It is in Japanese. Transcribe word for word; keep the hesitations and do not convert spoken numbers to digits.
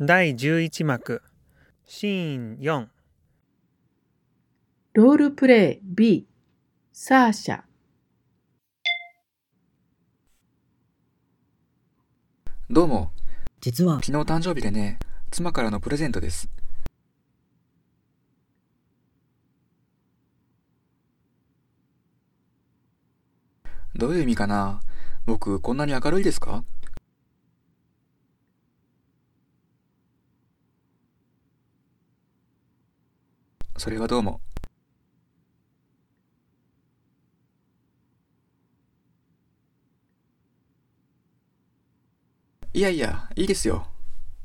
だいじゅういち幕シーンよん。 ロールプレイ B サーシャ。 どうも。 実は昨日誕生日でね、妻からのプレゼントです。どういう意味かな？僕こんなに明るいですか？それはどうも。いやいや、いいですよ。